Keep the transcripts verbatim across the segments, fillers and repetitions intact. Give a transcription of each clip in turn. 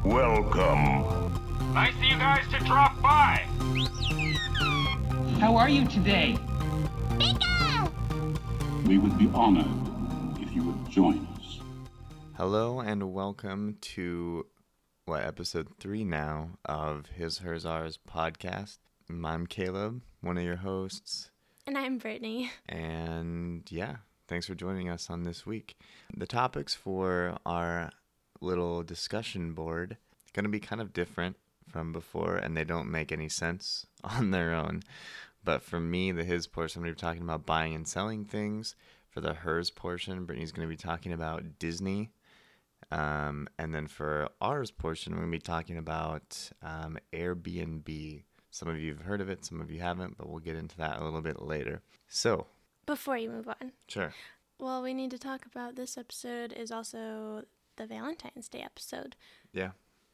Welcome. Nice of you guys to drop by. How are you today? We would be honored if you would join us. Hello and welcome to, what, episode three now of His, Hers, Ours podcast. I'm Caleb, one of your hosts. And I'm Brittany. And yeah, thanks for joining us on this week. The topics for our little discussion board are going to be kind of different from before, and they don't make any sense on their own. But for me, the his portion, I'm going to be talking about buying and selling things. For the hers portion, Brittany's going to be talking about Disney. Um, and then for ours portion, we're going to be talking about um, Airbnb. Some of you have heard of it, some of you haven't, but we'll get into that a little bit later. So, Before you move on. Sure. Well, we need to talk about this episode is also the Valentine's Day episode. Yeah.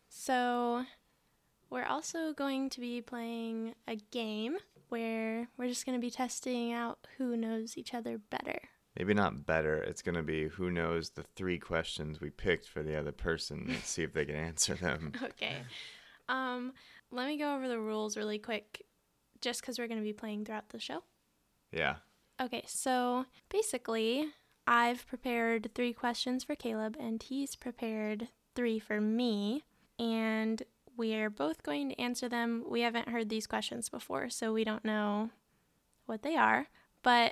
So we're also going to be playing a game where we're just going to be testing out who knows each other better. Maybe not better. It's going to be who knows the three questions we picked for the other person and see if they can answer them. Okay. Um, let me go over the rules really quick, just because we're going to be playing throughout the show. Yeah. Okay, so basically, I've prepared three questions for Caleb, and he's prepared three for me, and we're both going to answer them. We haven't heard these questions before, so we don't know what they are, but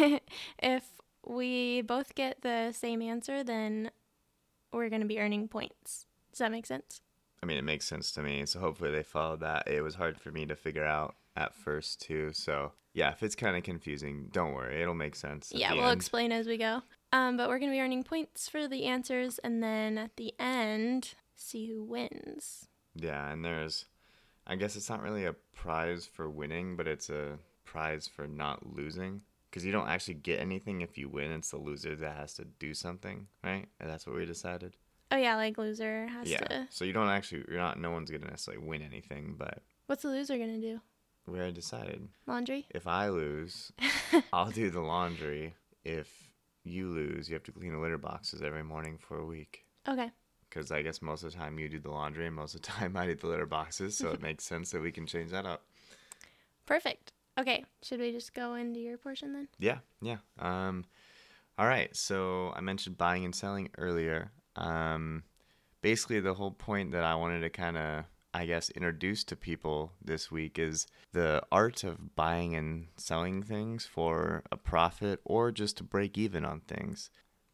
if we both get the same answer, then we're going to be earning points. Does that make sense? I mean, it makes sense to me, so hopefully they followed that. It was hard for me to figure out at first, too, so yeah, if it's kind of confusing, don't worry, it'll make sense. Yeah, we'll end. explain as we go. Um, but we're going to be earning points for the answers, and then at the end, see who wins. Yeah, and there's, I guess it's not really a prize for winning, but it's a prize for not losing. Because you don't actually get anything if you win. It's the loser that has to do something, right? And that's what we decided. Oh, yeah, like loser has yeah. to... Yeah, so you don't actually, you're not, no one's going to necessarily win anything, but... What's the loser going to do? We already decided. Laundry? If I lose, I'll do the laundry. If you lose, you have to clean the litter boxes every morning for a week. Okay. Because I guess most of the time you do the laundry and most of the time I do the litter boxes, so it makes sense that we can change that up. Perfect. Okay, should we just go into your portion then? Yeah, yeah. Um, all right, so I mentioned buying and selling earlier. Um, basically, the whole point that I wanted to kind of, I guess, introduce to people this week is the art of buying and selling things for a profit or just to break even on things.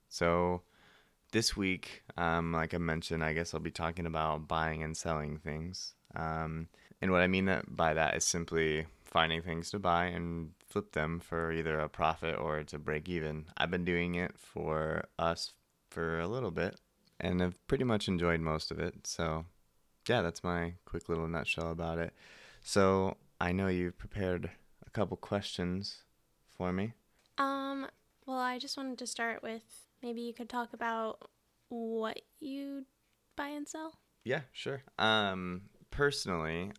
So this week, um, like I mentioned, I guess I'll be talking about buying and selling things. Um, and what I mean that by that is simply finding things to buy and flip them for either a profit or to break even. I've been doing it for us for a little bit and I've pretty much enjoyed most of it. So yeah, that's my quick little nutshell about it. So I know you've prepared a couple questions for me. Um, well, I just wanted to start with maybe you could talk about what you buy and sell. Yeah, sure. Um, Personally,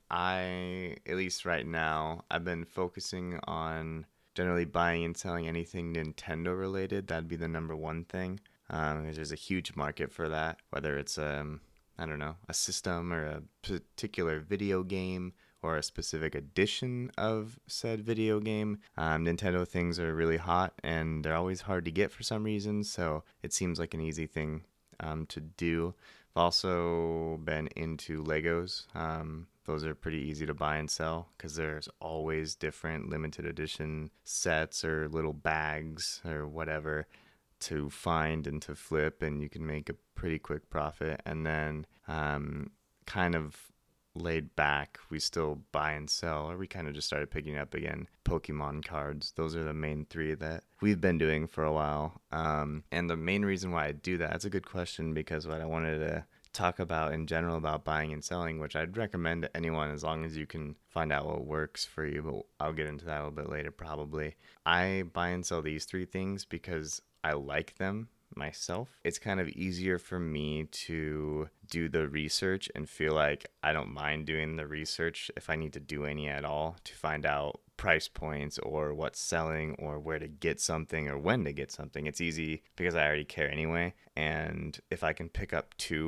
I, at least right now, I've been focusing on generally buying and selling anything Nintendo related. That'd be the number one thing. Um, because there's a huge market for that, whether it's, um, I don't know, a system or a particular video game or a specific edition of said video game. Um, Nintendo things are really hot and they're always hard to get for some reason, so it seems like an easy thing um, to do. I've also been into Legos. Um, those are pretty easy to buy and sell because there's always different limited edition sets or little bags or whatever to find and to flip, and you can make a pretty quick profit. And then um, kind of laid back, we still buy and sell, or we kind of just started picking up again Pokemon cards. Those are the main three that we've been doing for a while. Um, and the main reason why I do that, that's a good question, because what I wanted to talk about in general about buying and selling, which I'd recommend to anyone as long as you can find out what works for you, but I'll get into that a little bit later probably. I buy and sell these three things because I like them myself. It's kind of easier for me to do the research and feel like I don't mind doing the research if I need to do any at all to find out price points or what's selling or where to get something or when to get something. It's easy because I already care anyway. And if I can pick up two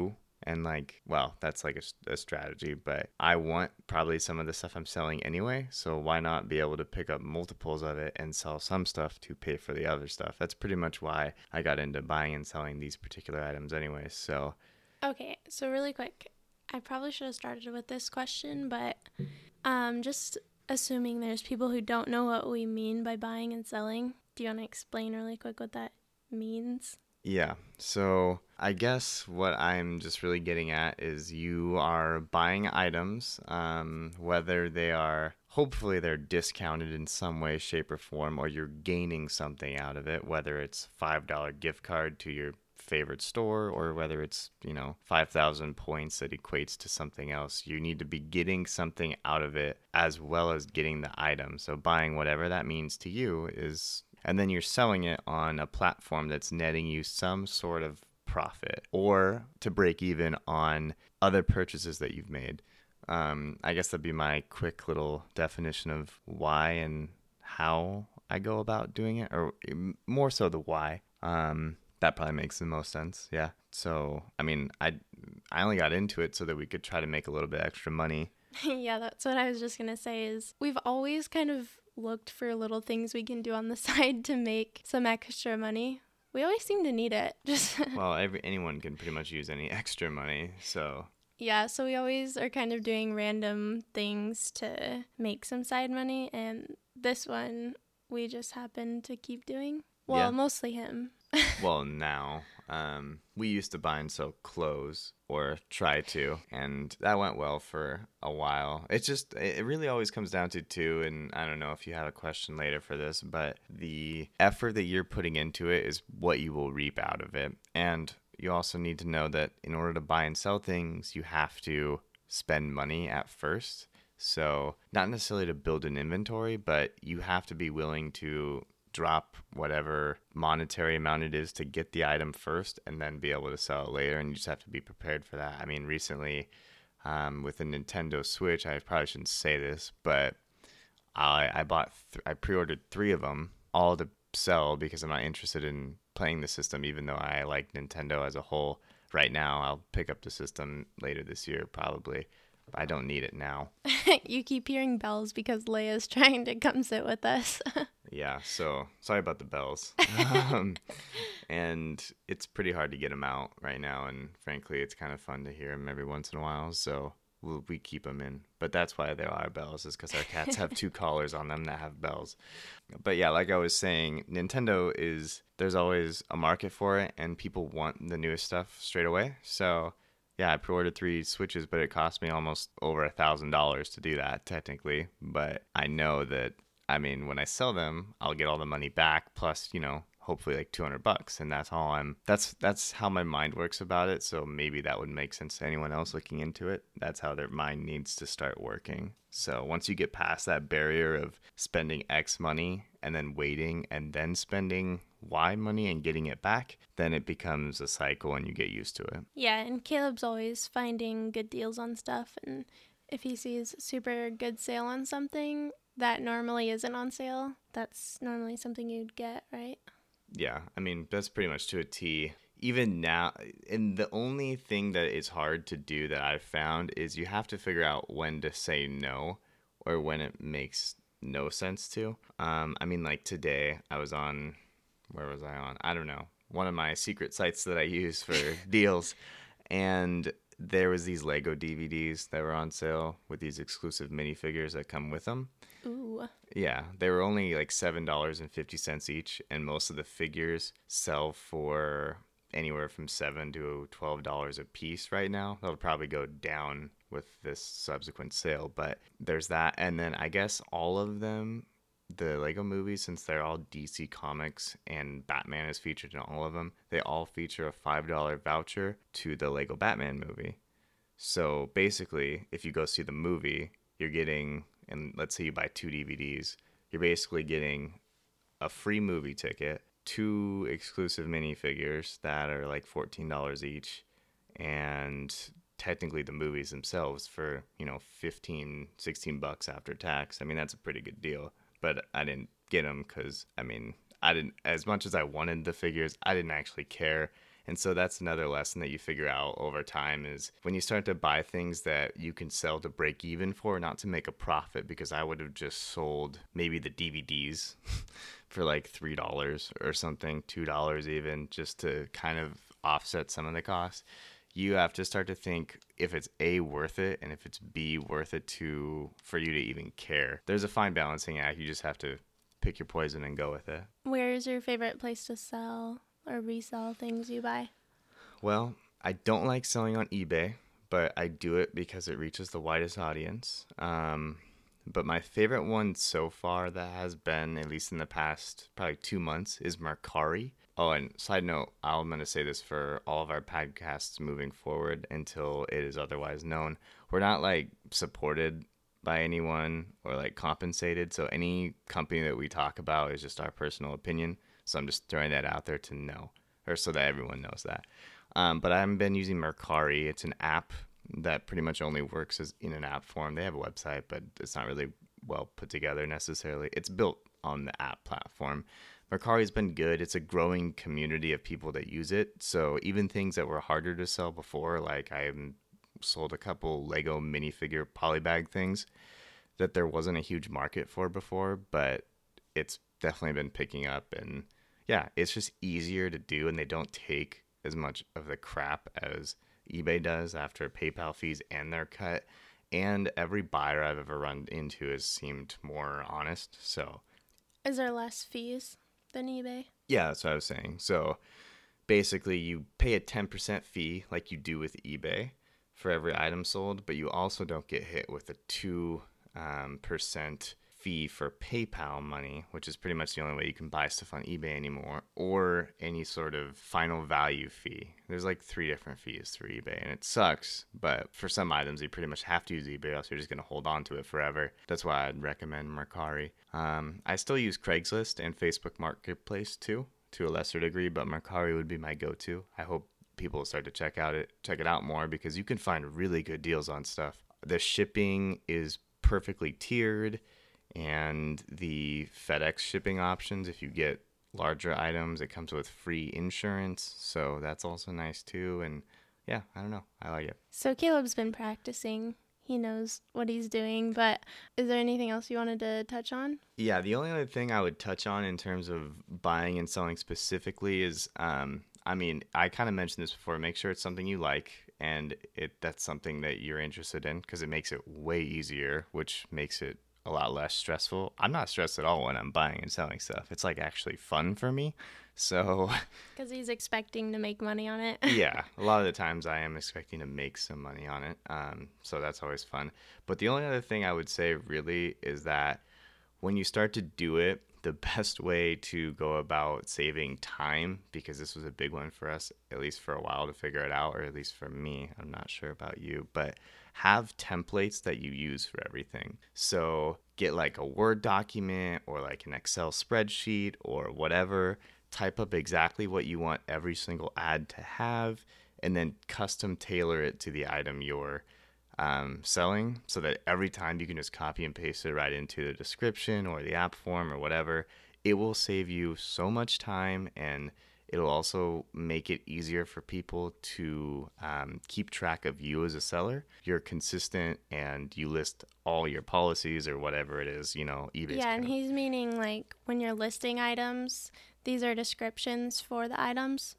And like, well, that's like a, a strategy, but I want probably some of the stuff I'm selling anyway. So why not be able to pick up multiples of it and sell some stuff to pay for the other stuff? That's pretty much why I got into buying and selling these particular items anyway. So, okay, so really quick, I probably should have started with this question, but um, just assuming there's people who don't know what we mean by buying and selling, do you want to explain really quick what that means? yeah, so I guess what I'm just really getting at is you are buying items, um, whether they are, hopefully they're discounted in some way, shape, or form, or you're gaining something out of it, whether it's five dollar gift card to your favorite store or whether it's, you know, five thousand points that equates to something else. You need to be getting something out of it as well as getting the item. So buying whatever that means to you is... and then you're selling it on a platform that's netting you some sort of profit or to break even on other purchases that you've made. Um, I guess that'd be my quick little definition of why and how I go about doing it, or more so the why. Um, that probably makes the most sense. Yeah. So, I mean, I, I only got into it so that we could try to make a little bit extra money. Yeah, that's what I was just going to say is we've always kind of looked for little things we can do on the side to make some extra money. We always seem to need it. Just well, every anyone can pretty much use any extra money, so yeah, so we always are kind of doing random things to make some side money, and this one we just happen to keep doing. Well, yeah. Mostly him. Well, now um, we used to buy and sell clothes, or try to, and that went well for a while. It's just, it really always comes down to two, and I don't know if you have a question later for this, but the effort that you're putting into it is what you will reap out of it. And you also need to know that in order to buy and sell things, you have to spend money at first. So not necessarily to build an inventory, but you have to be willing to drop whatever monetary amount it is to get the item first and then be able to sell it later, and you just have to be prepared for that. I mean, recently um, with the Nintendo Switch, I probably shouldn't say this, but I, I bought, th- I pre-ordered three of them, all to sell because I'm not interested in playing the system, even though I like Nintendo as a whole. Right now, I'll pick up the system later this year probably. I don't need it now. You keep hearing bells because Leia's trying to come sit with us. Yeah, so sorry about the bells. um, and it's pretty hard to get them out right now, and frankly, it's kind of fun to hear them every once in a while, so we'll, we keep them in. But that's why there are bells, is because our cats have two collars on them that have bells. But yeah, like I was saying, Nintendo is, there's always a market for it, and people want the newest stuff straight away, so... yeah, I pre-ordered three Switches, but it cost me almost over a thousand dollars to do that, technically. But I know that, I mean, when I sell them, I'll get all the money back, plus, you know, hopefully like two hundred bucks. And that's all I'm, that's, that's how my mind works about it. So maybe that would make sense to anyone else looking into it. That's how their mind needs to start working. So once you get past that barrier of spending X money and then waiting and then spending Y money and getting it back, then it becomes a cycle and you get used to it. Yeah, and Caleb's always finding good deals on stuff, and if he sees super good sale on something that normally isn't on sale, that's normally something you'd get, right? Yeah, I mean, that's pretty much to a T. Even now, and the only thing that is hard to do that I've found is you have to figure out when to say no or when it makes no sense to. Um, I mean, like today I was on, where was I on? I don't know. One of my secret sites that I use for deals. And there was these Lego D V Ds that were on sale with these exclusive minifigures that come with them. Ooh. Yeah, they were only like seven dollars and fifty cents each, and most of the figures sell for anywhere from seven to twelve dollars a piece right now. That'll probably go down with this subsequent sale, but there's that. And then I guess all of them, the Lego movies, since they're all D C Comics and Batman is featured in all of them, they all feature a five dollar voucher to the Lego Batman movie. So basically, if you go see the movie, you're getting, and let's say you buy two D V Ds, you're basically getting a free movie ticket, two exclusive minifigures that are like fourteen dollars each, and technically the movies themselves for, you know, fifteen, sixteen bucks after tax. I mean, that's a pretty good deal. But I didn't get them because, I mean, I didn't, as much as I wanted the figures, I didn't actually care And so that's another lesson that you figure out over time is when you start to buy things that you can sell to break even for, not to make a profit, because I would have just sold maybe the D V Ds for like three dollars or something, two dollars even, just to kind of offset some of the costs. You have to start to think if it's A, worth it, and if it's B, worth it to for you to even care. There's a fine balancing act. You just have to pick your poison and go with it. Where's your favorite place to sell or resell things you buy? Well, I don't like selling on eBay, but I do it because it reaches the widest audience. Um, but my favorite one so far that has been, at least in the past probably two months, is Mercari. Oh, and side note, I'm going to say this for all of our podcasts moving forward until it is otherwise known. We're not like supported by anyone or like compensated. So any company that we talk about is just our personal opinion. So I'm just throwing that out there to know, or so that everyone knows that. Um, but I've been using Mercari. It's an app that pretty much only works as in an app form. They have a website, but it's not really well put together necessarily. It's built on the app platform. Mercari's been good. It's a growing community of people that use it. So even things that were harder to sell before, like I sold a couple Lego minifigure polybag things that there wasn't a huge market for before, but it's definitely been picking up. And yeah, it's just easier to do, and they don't take as much of the crap as eBay does after PayPal fees and their cut. And every buyer I've ever run into has seemed more honest. So is there less fees than eBay? Yeah, that's what I was saying. So basically you pay a ten percent fee like you do with eBay for every item sold, but you also don't get hit with a two um, percent fee for PayPal money, which is pretty much the only way you can buy stuff on eBay anymore, or any sort of final value fee. There's like three different fees through eBay, and it sucks, but for some items you pretty much have to use eBay, else you're just going to hold on to it forever. That's why I'd recommend Mercari. Um, I still use Craigslist and Facebook Marketplace too, to a lesser degree, but Mercari would be my go-to. I hope people will start to check out it, check it out more, because you can find really good deals on stuff. The shipping is perfectly tiered, and the FedEx shipping options, if you get larger items, it comes with free insurance, so that's also nice too. And yeah, I don't know, I like it. So Caleb's been practicing. He knows what he's doing, but is there anything else you wanted to touch on? Yeah, the only other thing I would touch on in terms of buying and selling specifically is, um, I mean, I kind of mentioned this before, make sure it's something you like and it that's something that you're interested in, because it makes it way easier, which makes it a lot less stressful. I'm not stressed at all when I'm buying and selling stuff. It's like actually fun for me. So because he's expecting to make money on it. Yeah, a lot of the times I am expecting to make some money on it. Um, so that's always fun. But the only other thing I would say really is that when you start to do it, the best way to go about saving time, because this was a big one for us, at least for a while, to figure it out, or at least for me, I'm not sure about you, but have templates that you use for everything. So get like a Word document or like an Excel spreadsheet or whatever, type up exactly what you want every single ad to have, and then custom tailor it to the item you're um, selling, so that every time you can just copy and paste it right into the description or the app form or whatever. It will save you so much time, and it'll also make it easier for people to um, keep track of you as a seller. You're consistent and you list all your policies or whatever it is, you know, eBay's Yeah, and kind of- he's meaning like when you're listing items, these are descriptions for the items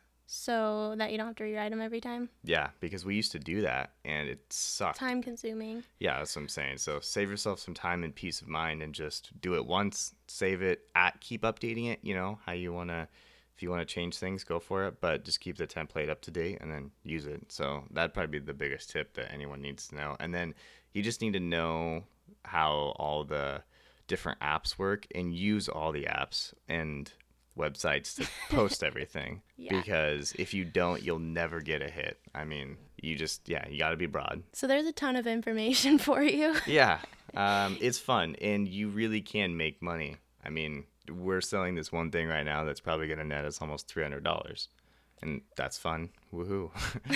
so that you don't have to read your item every time. Yeah, because we used to do that and it sucked. Time consuming. Yeah, that's what I'm saying. So save yourself some time and peace of mind and just do it once, save it, at, keep updating it, you know, how you want to. If you want to change things, go for it, but just keep the template up to date and then use it. So that'd probably be the biggest tip that anyone needs to know. And then you just need to know how all the different apps work and use all the apps and websites to post everything. Yeah. Because if you don't, you'll never get a hit. I mean, you just, yeah, you got to be broad. So there's a ton of information for you. Yeah, um, it's fun, and you really can make money. I mean, we're selling this one thing right now that's probably going to net us almost three hundred dollars. And that's fun. Woohoo.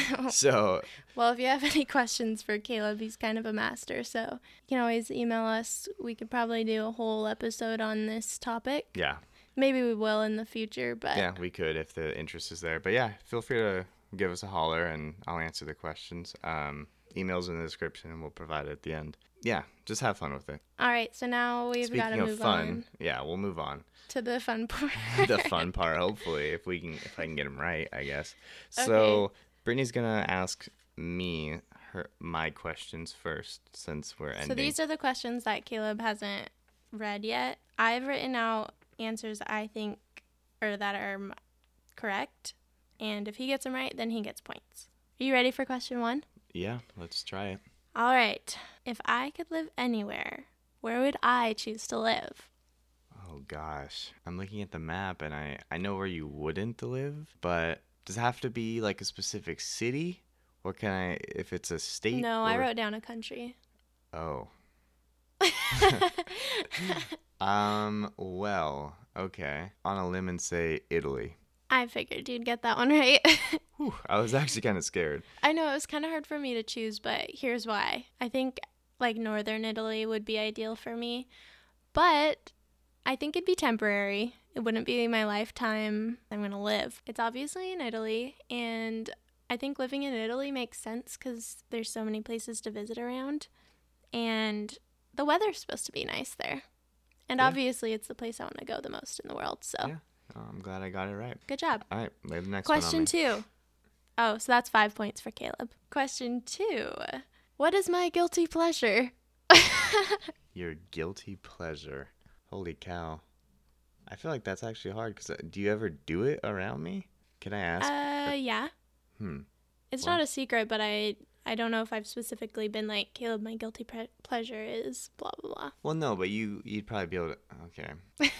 So, Well, if you have any questions for Caleb, he's kind of a master. So you can always email us. We could probably do a whole episode on this topic. yeah. Maybe we will in the future, but Yeah, we could if the interest is there. But yeah, feel free to give us a holler and I'll answer the questions. Um, emails in the description and we'll provide it at the end. Yeah, just have fun with it. all right. So now we've got to Speaking of move fun, on yeah, we'll move on. to the fun part. The fun part, hopefully, if we can, if I can get them right, I guess. So Okay. Brittany's gonna ask me her my questions first since we're ending. So these are the questions that Caleb hasn't read yet. I've written out answers I think or that are m- correct, and if he gets them right, then he gets points. Are you ready for question one? Yeah, let's try it. All right. If I could live anywhere, where would I choose to live? Oh gosh, I'm looking at the map and I I know where you wouldn't live, but does it have to be like a specific city, or can I if it's a state? No, I or- wrote down a country. Oh. um. Well. Okay. On a limb and say Italy. I figured you'd get that one right. Whew, I was actually kind of scared. I know it was kind of hard for me to choose, but here's why. I think like northern Italy would be ideal for me, but I think it'd be temporary. It wouldn't be my lifetime I'm going to live. It's obviously in Italy, and I think living in Italy makes sense because there's so many places to visit around, and the weather's supposed to be nice there. And Yeah. obviously it's the place I want to go the most in the world, so Yeah. Oh, I'm glad I got it right. good job. All right, lay the next Question one on me. two. Oh, so that's five points for Caleb. Question two. What is my guilty pleasure? Your guilty pleasure. Holy cow. I feel like that's actually hard because do you ever do it around me? Can I ask? Uh, yeah. hmm. It's Well- not a secret, but I I don't know if I've specifically been like, Caleb, my guilty pre- pleasure is blah, blah, blah. Well, no, but you you'd probably be able to. Okay.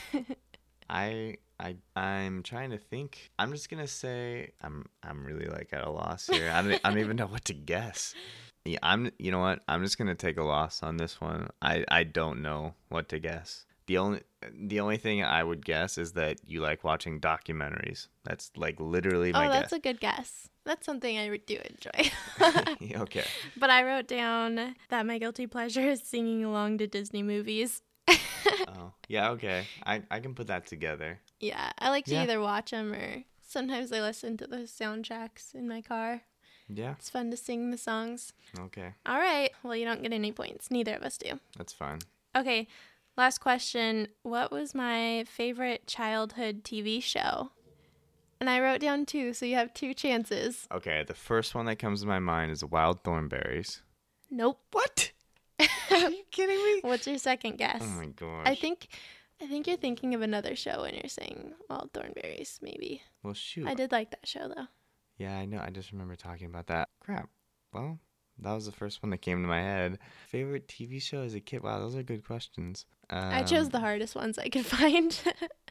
I I I'm trying to think. I'm just gonna say I'm I'm really like at a loss here. I don't I don't even know what to guess. Yeah, I'm. You know what? I'm just gonna take a loss on this one. I I don't know what to guess. The only the only thing I would guess is that you like watching documentaries. That's like literally my Oh, that's guess. a good guess. That's something I do enjoy. Okay. But I wrote down that my guilty pleasure is singing along to Disney movies. Oh yeah. Okay. I I can put that together. Yeah, I like to Yeah. either watch them or sometimes I listen to the soundtracks in my car. Yeah. It's fun to sing the songs. Okay. All right. Well, you don't get any points. Neither of us do. That's fine. Okay. Last question. What was my favorite childhood T V show? And I wrote down two, so you have two chances. Okay. The first one that comes to my mind is Wild Thornberries. Nope. What? Are you kidding me? What's your second guess? Oh my gosh. I think I think you're thinking of another show when you're saying Wild Thornberries, maybe. Well, shoot. I did like that show though. Yeah, I know. I just remember talking about that. Crap. Well, that was the first one that came to my head. Favorite T V show as a kid? Wow, those are good questions. Um, I chose the hardest ones I could find.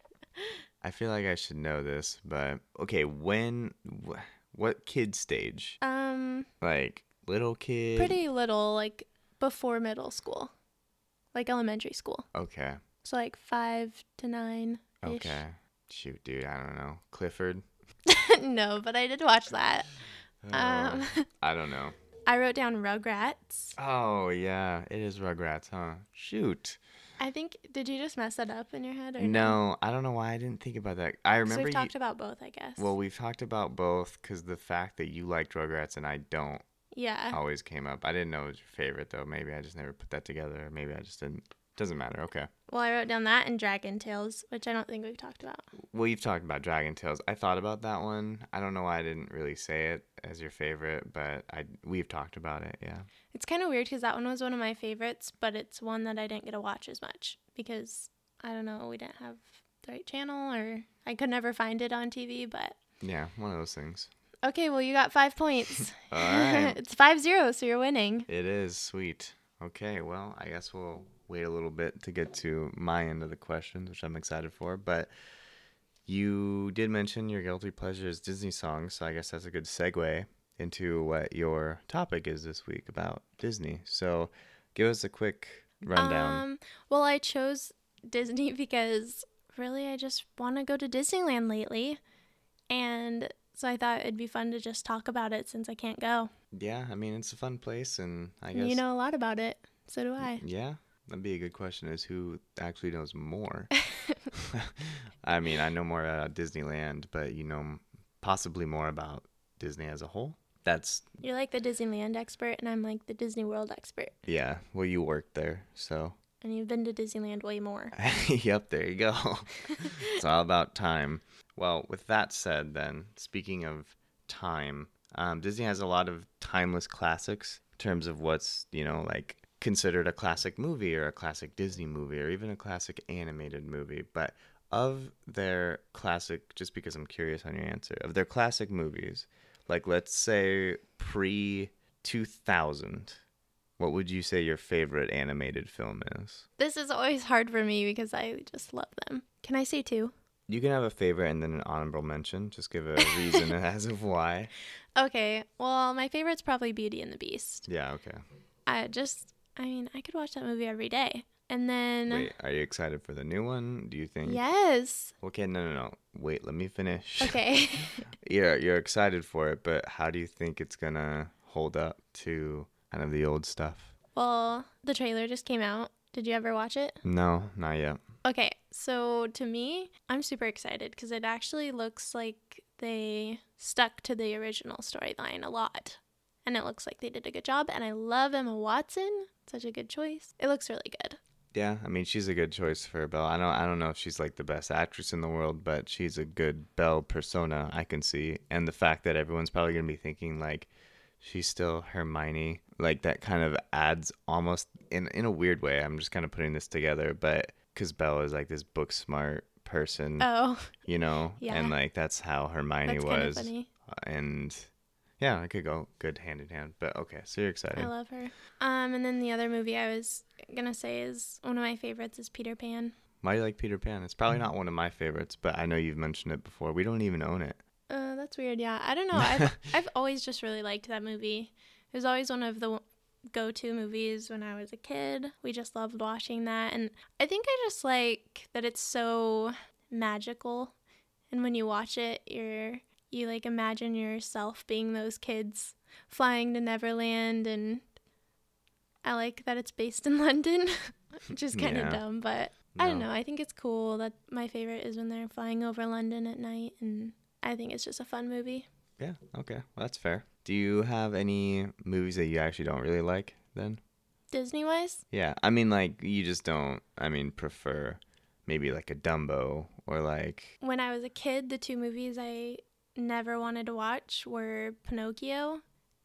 I feel like I should know this, but okay. When? Wh- what kid stage? um, Like little kid? pretty little, like before middle school, like elementary school. Okay. So like five to nine. Okay. Shoot, dude. I don't know. Clifford. No, but I did watch that. Um, Oh, I don't know. I wrote down Rugrats. Oh yeah, it is Rugrats, huh? Shoot. I think, did you just mess that up in your head? Or No, I don't know why I didn't think about that. I So remember we've you. talked about both, I guess. Well, we've talked about both because the fact that you liked Rugrats and I don't yeah. always came up. I didn't know it was your favorite though. Maybe I just never put that together. Or maybe I just didn't. Doesn't matter. Okay. Well, I wrote down that and Dragon Tales, which I don't think we've talked about. Well, you've talked about Dragon Tales. I thought about that one. I don't know why I didn't really say it as your favorite, but I we've talked about it. Yeah. It's kind of weird because that one was one of my favorites, but it's one that I didn't get to watch as much because, I don't know, we didn't have the right channel or I could never find it on T V, but... Yeah, one of those things. Okay, well, you got five points. All right. It's five zero, so you're winning. It is sweet. Okay, well, I guess we'll wait a little bit to get to my end of the questions, which I'm excited for. But you did mention your guilty pleasure is Disney songs, so I guess that's a good segue into what your topic is this week about Disney. So give us a quick rundown. Um, well, I chose Disney because really I just want to go to Disneyland lately. And so I thought it'd be fun to just talk about it since I can't go. Yeah, I mean, it's a fun place, and I guess... You know a lot about it. So do I. Yeah, that'd be a good question, is who actually knows more. I mean, I know more about Disneyland, but you know possibly more about Disney as a whole. That's You're like the Disneyland expert, and I'm like the Disney World expert. yeah. Well, you worked there, so. And you've been to Disneyland way more. Yep, there you go. It's all about time. Well, with that said, then, speaking of time, um, Disney has a lot of timeless classics in terms of what's, you know, like considered a classic movie or a classic Disney movie or even a classic animated movie. But of their classic, just because I'm curious on your answer, of their classic movies, like let's say pre two thousand, what would you say your favorite animated film is? This is always hard for me because I just love them. Can I say two? You can have a favorite and then an honorable mention. Just give a reason as of why. Okay, well, my favorite's probably Beauty and the Beast. Yeah, okay. I just, I mean, I could watch that movie every day. And then... Wait, are you excited for the new one? Do you think? Yes. Okay, no, no, no. Wait, let me finish. Okay. you're, you're excited for it, but how do you think it's going to hold up to kind of the old stuff? Well, the trailer just came out. Did you ever watch it? No, not yet. Okay, so to me, I'm super excited because it actually looks like they stuck to the original storyline a lot. And it looks like they did a good job. And I love Emma Watson. Such a good choice. It looks really good. Yeah, I mean, she's a good choice for Belle. I don't, I don't know if she's like the best actress in the world, but she's a good Belle persona, I can see. And the fact that everyone's probably going to be thinking, like, she's still Hermione, like, that kind of adds almost, in, in a weird way, I'm just kind of putting this together, but because Belle is, like, this book-smart person, Oh. you know? Yeah. And, like, that's how Hermione That's was. kind of funny. And... yeah, it could go good hand in hand. But okay, so you're excited. I love her. Um, and then the other movie I was gonna say is one of my favorites is Peter Pan. Why do you like Peter Pan? It's probably not one of my favorites, but I know you've mentioned it before. We don't even own it. Uh, that's weird. Yeah, I don't know. I've I've always just really liked that movie. It was always one of the go-to movies when I was a kid. We just loved watching that, and I think I just like that it's so magical. And when you watch it, you're you like imagine yourself being those kids flying to Neverland, and I like that it's based in London, which is kind of Yeah. dumb, but I don't No. know. I think it's cool. That my favorite is when they're flying over London at night, and I think it's just a fun movie. Yeah, okay. Well, that's fair. Do you have any movies that you actually don't really like then? Disney-wise? Yeah, I mean, like, you just don't, I mean, prefer maybe like a Dumbo or like, When I was a kid, the two movies I never wanted to watch were Pinocchio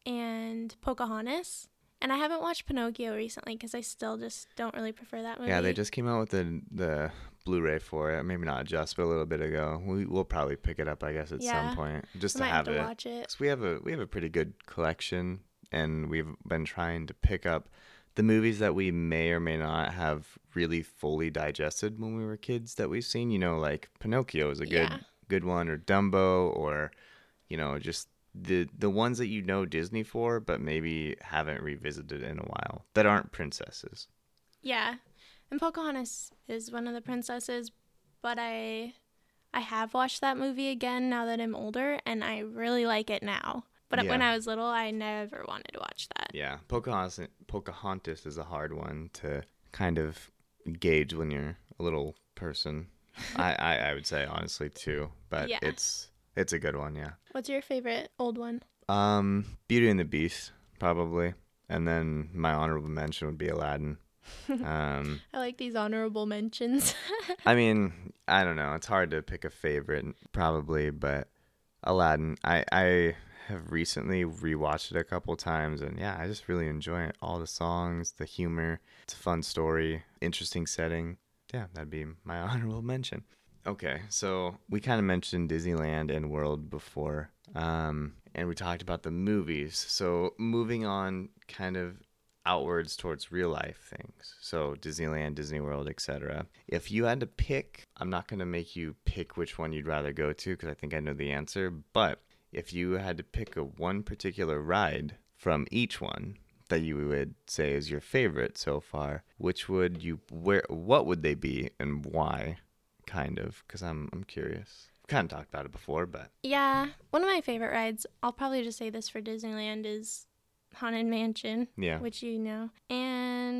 and Pocahontas. And I haven't watched Pinocchio recently because I still just don't really prefer that movie. yeah, they just came out with the the Blu-ray for it. Maybe not just, but a little bit ago. We, we'll probably pick it up, I guess, at Yeah. some point just I to might have have to it. watch it. 'Cause we have a we have a pretty good collection, and we've been trying to pick up the movies that we may or may not have really fully digested when we were kids that we've seen. You know, like Pinocchio is a good Yeah. good one, or Dumbo, or you know, just the the ones that you know Disney for, but maybe haven't revisited in a while that aren't princesses. Yeah. And Pocahontas is one of the princesses, but I I have watched that movie again now that I'm older, and I really like it now. But when Yeah. I was little, I never wanted to watch that. Yeah, Pocahontas, Pocahontas is a hard one to kind of gauge when you're a little person. I, I, I would say honestly too, but Yeah. it's it's a good one, yeah. What's your favorite old one? Um, Beauty and the Beast probably, and then my honorable mention would be Aladdin. Um, I like these honorable mentions. I mean, I don't know. It's hard to pick a favorite probably, but Aladdin, I I have recently rewatched it a couple times, and yeah, I just really enjoy it. All the songs, the humor, it's a fun story, interesting setting. Yeah, that'd be my honorable mention. Okay, so we kind of mentioned Disneyland and World before, um, and we talked about the movies. So moving on kind of outwards towards real life things. So Disneyland, Disney World, et cetera. If you had to pick, I'm not going to make you pick which one you'd rather go to because I think I know the answer, but if you had to pick a one particular ride from each one that you would say is your favorite so far, which would you where what would they be and why? Kind of, because I'm I'm curious. We've kind of talked about it before, but Yeah, one of my favorite rides, I'll probably just say this for Disneyland, is Haunted Mansion, yeah. which you know. And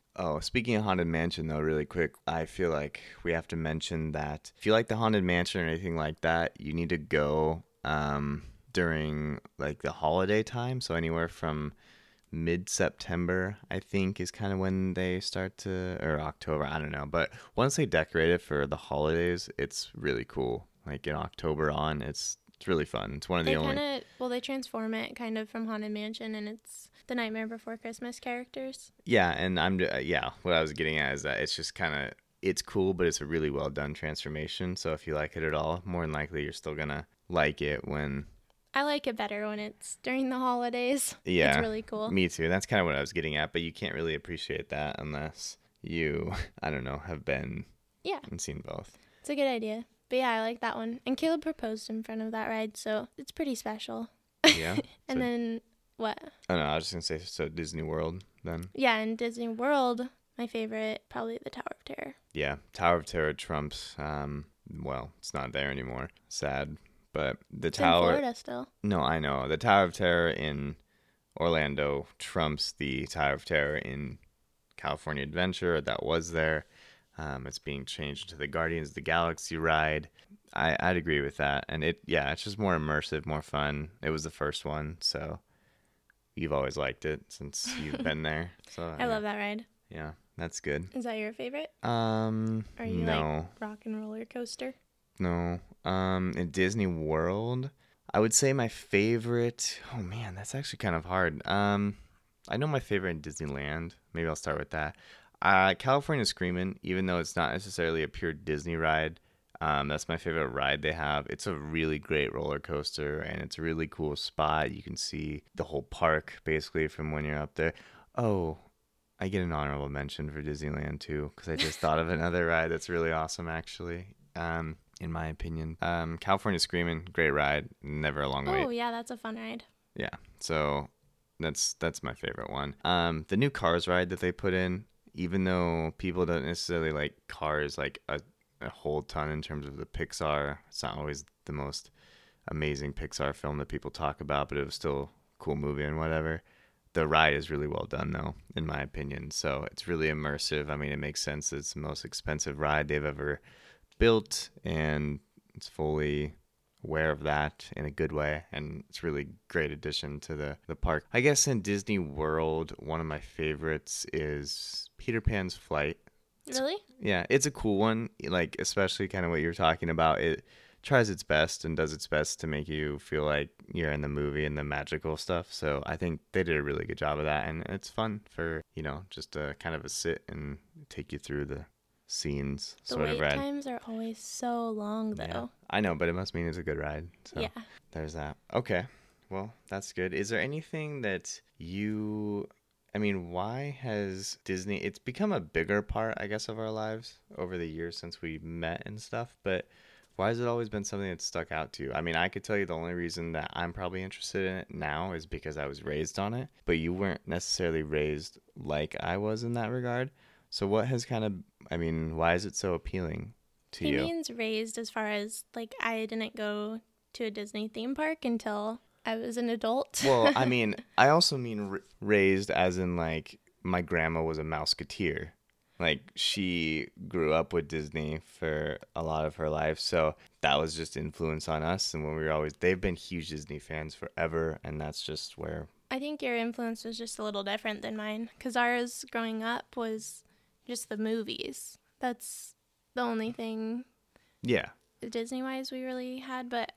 Oh, speaking of Haunted Mansion, though, really quick, I feel like we have to mention that if you like the Haunted Mansion or anything like that, you need to go um, during like the holiday time. So anywhere from mid-September, I think, is kind of when they start to, or October, I don't know. But once they decorate it for the holidays, it's really cool. Like in October on, it's it's really fun. It's one of the They only. kind of, well, they transform it kind of from Haunted Mansion, and it's the Nightmare Before Christmas characters. Yeah, and I'm uh, yeah. What I was getting at is that it's just kind of it's cool, but it's a really well done transformation. So if you like it at all, more than likely you're still gonna like it when. I like it better when it's during the holidays. Yeah, It's really cool. Me too. That's kind of what I was getting at, but you can't really appreciate that unless you, I don't know, have been Yeah, and seen both. it's a good idea. But yeah, I like that one. And Caleb proposed in front of that ride, so it's pretty special. Yeah. And So- then what? I don't know. I was just gonna say so Disney World then. Yeah, in Disney World, my favorite, probably the Tower of Terror. Yeah, Tower of Terror trumps. Um, well, it's not there anymore. Sad, but the It's in tower. Florida still. No, I know. The Tower of Terror in Orlando trumps the Tower of Terror in California Adventure that was there. Um, it's being changed to the Guardians of the Galaxy ride. I, I'd agree with that. And it, yeah, it's just more immersive, more fun. It was the first one, so you've always liked it since you've been there. So I love that ride. Yeah, that's good. Is that your favorite? Um, Are you no. like Rock and Roller Coaster? No. Um, in Disney World, I would say my favorite. Oh man, that's actually kind of hard. Um, I know my favorite in Disneyland. Maybe I'll start with that. Uh, California Screamin', even though it's not necessarily a pure Disney ride, um, that's my favorite ride they have. It's a really great roller coaster, and it's a really cool spot. You can see the whole park basically from when you're up there. Oh, I get an honorable mention for Disneyland too, because I just thought of another ride that's really awesome, actually. Um, in my opinion, um, California Screamin', great ride, never a long wait. Oh, yeah, that's a fun ride. Yeah, so that's that's my favorite one. Um, the new Cars ride that they put in, even though people don't necessarily like Cars like a, a whole ton in terms of the Pixar, it's not always the most amazing Pixar film that people talk about, but it was still a cool movie and whatever. The ride is really well done, though, in my opinion. So it's really immersive. I mean, it makes sense. It's the most expensive ride they've ever built, and it's fully aware of that in a good way, and it's really great addition to the, the park. I guess in Disney World, one of my favorites is Peter Pan's Flight. Really? Yeah, it's a cool one, like especially kind of what you're talking about. It tries its best and does its best to make you feel like you're in the movie and the magical stuff. So I think they did a really good job of that, and it's fun for, you know, just to kind of a sit and take you through the scenes The sort wait of ride. times are always so long, though. Yeah, I know, but it must mean it's a good ride. So Yeah. there's that. Okay, well, that's good. Is there anything that you, I mean, why has Disney, it's become a bigger part, I guess, of our lives over the years since we met and stuff, but why has it always been something that stuck out to you? I mean, I could tell you the only reason that I'm probably interested in it now is because I was raised on it, but you weren't necessarily raised like I was in that regard. So what has kind of, I mean, why is it so appealing to He you? means raised as far as, like, I didn't go to a Disney theme park until I was an adult. Well, I mean, I also mean r- raised as in, like, my grandma was a Mouseketeer. Like, she grew up with Disney for a lot of her life, so that was just influence on us. And when we were always, they've been huge Disney fans forever, and that's just where. I think your influence was just a little different than mine, because ours growing up was just the movies. That's the only thing Yeah. Disney-wise we really had, but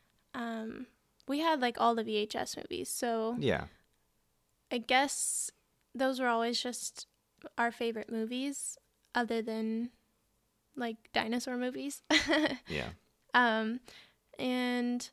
um, we had, like, all the V H S movies, so Yeah. I guess those were always just our favorite movies, other than, like, dinosaur movies. Yeah. Um, and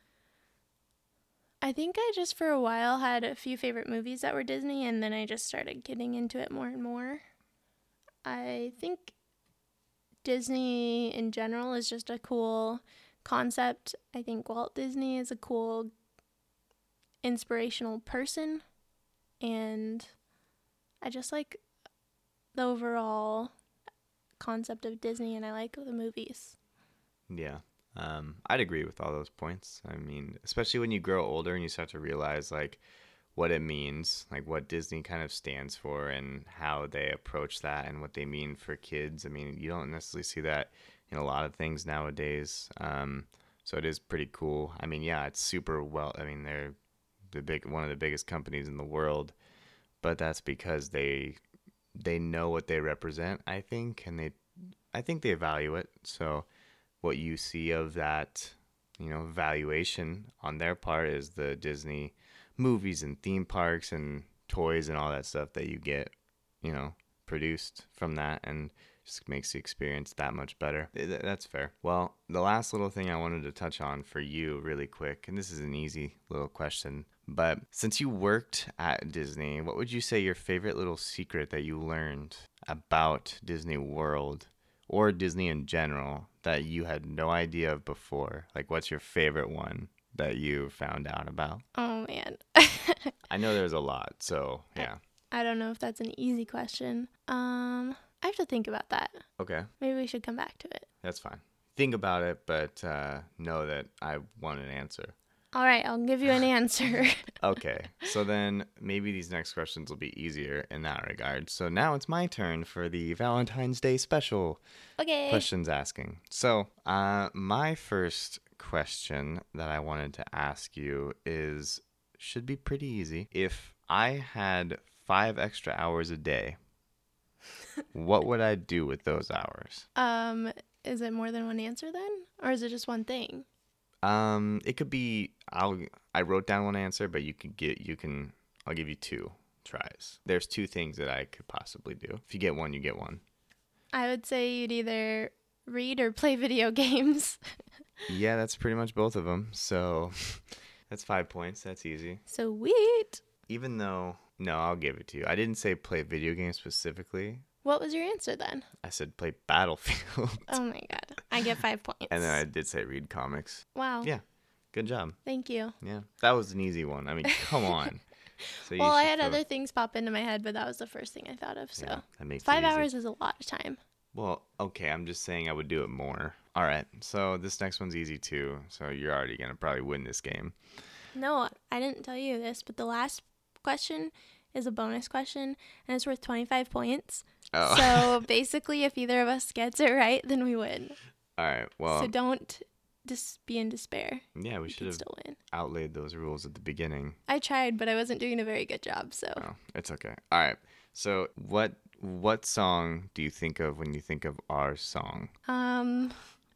I think I just for a while had a few favorite movies that were Disney, and then I just started getting into it more and more. I think Disney in general is just a cool concept. I think Walt Disney is a cool, inspirational person, and I just like the overall concept of Disney, and I like the movies. Yeah. Um, I'd agree with all those points. I mean, especially when you grow older and you start to realize, like, what it means, like what Disney kind of stands for and how they approach that and what they mean for kids. I mean, you don't necessarily see that in a lot of things nowadays. Um, so it is pretty cool. I mean, yeah, it's super well. I mean, they're the big one of the biggest companies in the world, but that's because they they know what they represent, I think, and they I think they value it. So what you see of that, you know, valuation on their part is the Disney movies and theme parks and toys and all that stuff that you get, you know, produced from that, and just makes the experience that much better. That's fair. Well, the last little thing I wanted to touch on for you really quick, and this is an easy little question, but since you worked at Disney, what would you say your favorite little secret that you learned about Disney World or Disney in general that you had no idea of before? Like, what's your favorite one that you found out about? Oh, man. I know there's a lot, so yeah. I don't know if that's an easy question. Um, I have to think about that. Okay. Maybe we should come back to it. That's fine. Think about it, but uh, know that I want an answer. All right, I'll give you an answer. Okay, so then maybe these next questions will be easier in that regard. So now it's my turn for the Valentine's Day special Okay. questions asking. So uh, my first question that I wanted to ask you is, should be pretty easy. If I had five extra hours a day, what would I do with those hours? Um, is it more than one answer then? Or is it just one thing? Um, it could be, I'll, I wrote down one answer, but you could get, you can, I'll give you two tries. There's two things that I could possibly do. If you get one, you get one. I would say you'd either read or play video games. Yeah, that's pretty much both of them. So that's five points. That's easy. Sweet. Even though, no, I'll give it to you. I didn't say play video games specifically. What was your answer then? I said play Battlefield. Oh my god. I get five points. And then I did say read comics. Wow. Yeah. Good job. Thank you. Yeah. That was an easy one. I mean, come on. So you Well, I should had feel- other things pop into my head, but that was the first thing I thought of. So Yeah, that makes it five easy. hours is a lot of time. Well, okay, I'm just saying I would do it more. All right, so this next one's easy too, so you're already going to probably win this game. No, I didn't tell you this, but the last question is a bonus question, and it's worth twenty-five points. Oh. So basically, if either of us gets it right, then we win. All right, well, So don't just be in despair. yeah, we You should can have still win. outlaid those rules at the beginning. I tried, but I wasn't doing a very good job, so. Oh, it's okay. All right, so what what song do you think of when you think of our song? Um,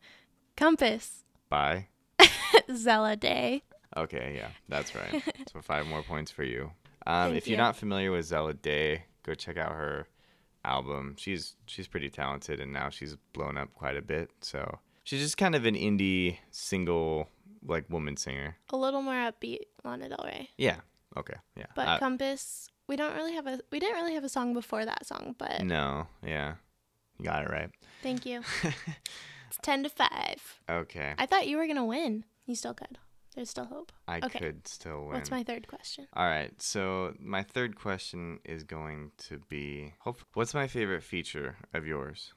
Compass. By? Zella Day. Okay, yeah, that's right. So five more points for you. Um, Thank if you're you. not familiar with Zella Day, go check out her album. She's she's pretty talented, and now she's blown up quite a bit. So she's just kind of an indie single like woman singer. A little more upbeat, Lana Del Rey. Yeah. Okay. Yeah. But Uh, Compass, we don't really have a we didn't really have a song before that song, but no. Yeah. You got it right. thank you. It's ten to five. Okay. I thought you were gonna win. You still could. There's still hope. I okay. could still win. What's my third question? All right. So my third question is going to be, hope, what's my favorite feature of yours?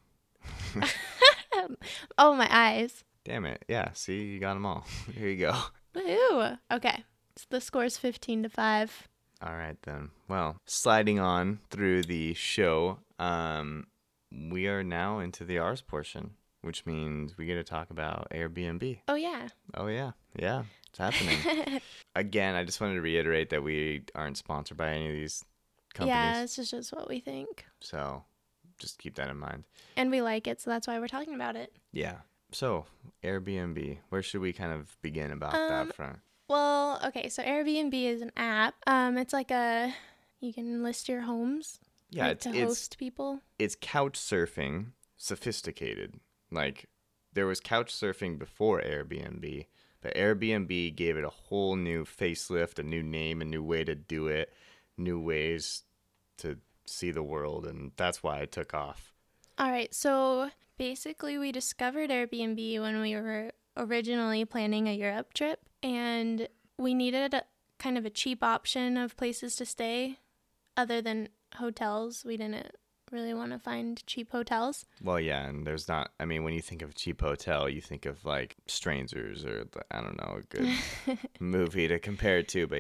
Oh, my eyes. Damn it. Yeah. See, you got them all. Here you go. Woohoo. Okay. So the score's fifteen to five. All right, then. Well, sliding on through the show, um, we are now into the ours portion, which means we get to talk about Airbnb. Oh, yeah. Oh, yeah. Yeah, it's happening. Again, I just wanted to reiterate that we aren't sponsored by any of these companies. Yeah, it's just, just what we think. So just keep that in mind. And we like it, so that's why we're talking about it. Yeah. So, Airbnb, where should we kind of begin about Um, that front? Well, okay, so Airbnb is an app. Um, It's like a, you can list your homes. Yeah, like, it's to it's host people. it's couch surfing sophisticated. Like, there was couch surfing before Airbnb, but Airbnb gave it a whole new facelift, a new name, a new way to do it, new ways to see the world, and that's why it took off. All right, so basically we discovered Airbnb when we were originally planning a Europe trip, and we needed a, kind of a cheap option of places to stay other than hotels. We didn't really want to find cheap hotels. Well, yeah, and there's not, I mean, when you think of cheap hotel, you think of like Strangers or, I don't know, a good movie to compare it to, but yeah.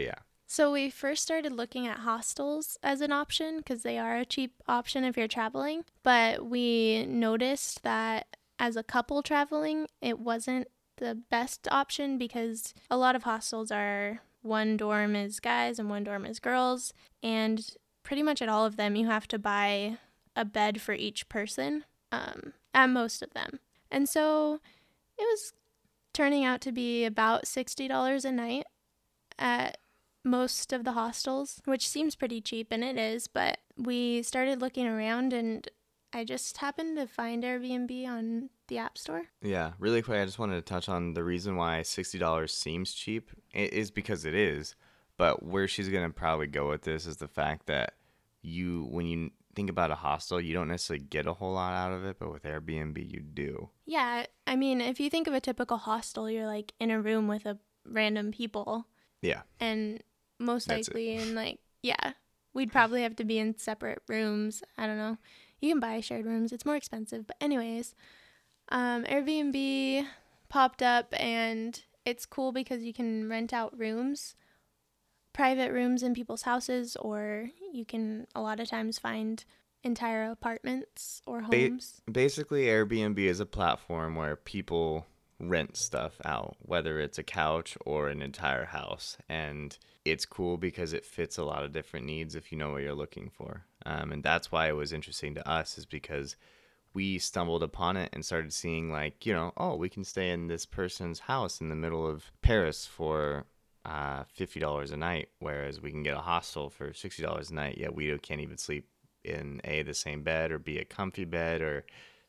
So we first started looking at hostels as an option because they are a cheap option if you're traveling. But we noticed that as a couple traveling, it wasn't the best option because a lot of hostels are one dorm is guys and one dorm is girls. And pretty much at all of them, you have to buy a bed for each person, um, at most of them. And so it was turning out to be about sixty dollars a night at most of the hostels, which seems pretty cheap, and it is, but we started looking around and I just happened to find Airbnb on the App Store. Yeah, really quick, I just wanted to touch on the reason why sixty dollars seems cheap. It is because it is, but where she's going to probably go with this is the fact that you, when you think about a hostel, you don't necessarily get a whole lot out of it, but with Airbnb, you do. Yeah, I mean, if you think of a typical hostel, you're like in a room with a random people. Yeah. And most That's likely it. in like, yeah, we'd probably have to be in separate rooms. I don't know. You can buy shared rooms. It's more expensive. But anyways, um, Airbnb popped up and it's cool because you can rent out rooms, private rooms in people's houses, or you can a lot of times find entire apartments or homes. Ba- basically, Airbnb is a platform where people rent stuff out, whether it's a couch or an entire house. And it's cool because it fits a lot of different needs if you know what you're looking for. Um, and that's why it was interesting to us, is because we stumbled upon it and started seeing like, you know, oh, we can stay in this person's house in the middle of Paris for uh, fifty dollars a night, whereas we can get a hostel for sixty dollars a night, yet we can't even sleep in A, the same bed, or B, a comfy bed, or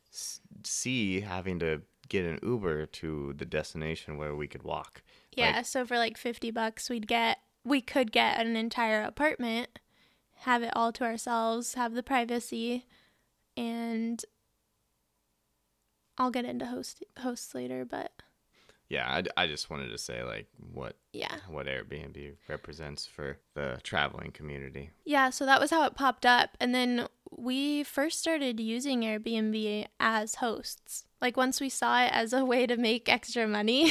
C, having to get an Uber to the destination where we could walk. Yeah, Like, so for like fifty bucks, we'd get, we could get an entire apartment, have it all to ourselves, have the privacy, and I'll get into host hosts later, but yeah, I, I just wanted to say like what yeah. what Airbnb represents for the traveling community. Yeah, so that was how it popped up. And then we first started using Airbnb as hosts. Like once we saw it as a way to make extra money,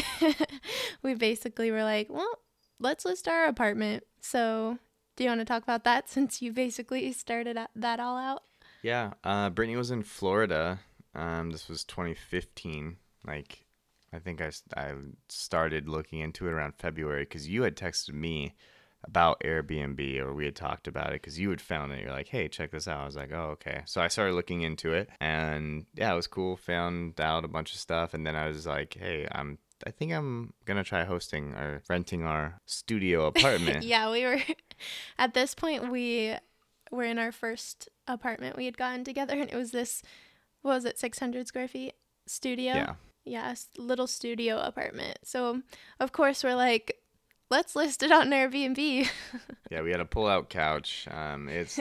we basically were like, well, let's list our apartment. So do you want to talk about that since you basically started that all out? Yeah, uh, Brittany was in Florida. Um, this was twenty fifteen. Like, I think I, I started looking into it around February because you had texted me about Airbnb, or we had talked about it because you had found it. You're like, hey, check this out. I was like, oh, okay. So I started looking into it, and yeah, it was cool. Found out a bunch of stuff, and then I was like, hey, I'm I think I'm gonna try hosting or renting our studio apartment. Yeah, we were at this point we were in our first apartment we had gotten together, and it was this, what was it, six hundred square feet studio? Yeah. Yeah, little studio apartment. So of course we're like, let's list it on Airbnb. Yeah, we had a pull-out couch. Um, it's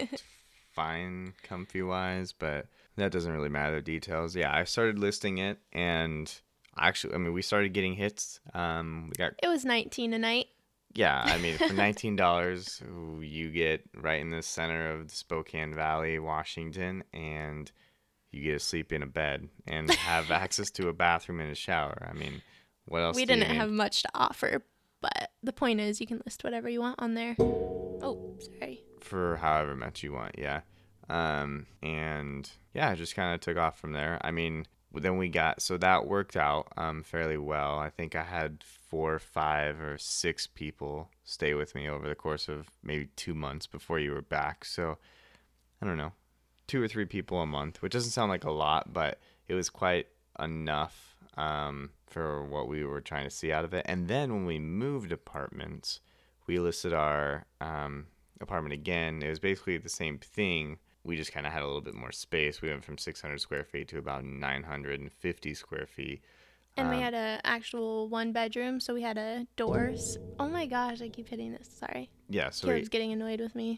fine, comfy-wise, but that doesn't really matter, the details. Yeah, I started listing it, and actually, I mean, we started getting hits. Um, we got It was nineteen a night. yeah, I mean, for nineteen dollars, you get right in the center of the Spokane Valley, Washington, and you get to sleep in a bed and have access to a bathroom and a shower. I mean, what else? We do you didn't need? have much to offer, but the point is you can list whatever you want on there. Oh, sorry. For however much you want, yeah. Um, and yeah, it just kind of took off from there. I mean, then we got, so that worked out um, fairly well. I think I had four, five, or six people stay with me over the course of maybe two months before you were back. So I don't know, two or three people a month, which doesn't sound like a lot, but it was quite enough um, for what we were trying to see out of it. And then when we moved apartments, we listed our um, apartment again. It was basically the same thing. We just kind of had a little bit more space. We went from six hundred square feet to about nine hundred fifty square feet. And Um, we had a actual one bedroom, so we had a doors. Oh my gosh, I keep hitting this. Sorry. Yeah, so Caleb's we, getting annoyed with me.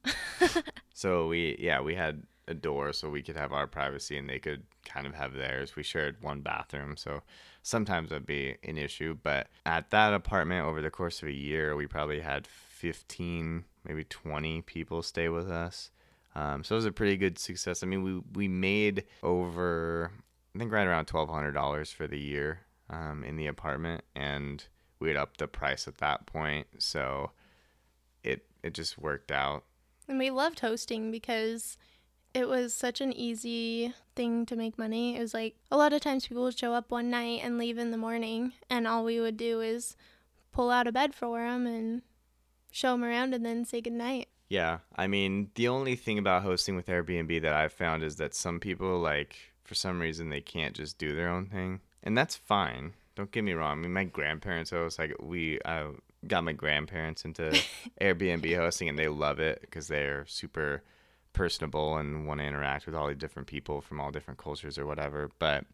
so we, yeah, we had a door so we could have our privacy and they could kind of have theirs. We shared one bathroom, so sometimes that'd be an issue. But at that apartment, over the course of a year, we probably had fifteen, maybe twenty people stay with us. Um, so it was a pretty good success. I mean, we, we made over, I think right around twelve hundred dollars for the year um, in the apartment, and we had upped the price at that point. So it, it just worked out. And we loved hosting because it was such an easy thing to make money. It was like a lot of times people would show up one night and leave in the morning, and all we would do is pull out a bed for them and show them around and then say goodnight. Yeah, I mean, the only thing about hosting with Airbnb that I've found is that some people, like, for some reason, they can't just do their own thing. And that's fine. Don't get me wrong. I mean, my grandparents host, like, we I got my grandparents into Airbnb hosting, and they love it because they're super personable and want to interact with all the different people from all different cultures or whatever. But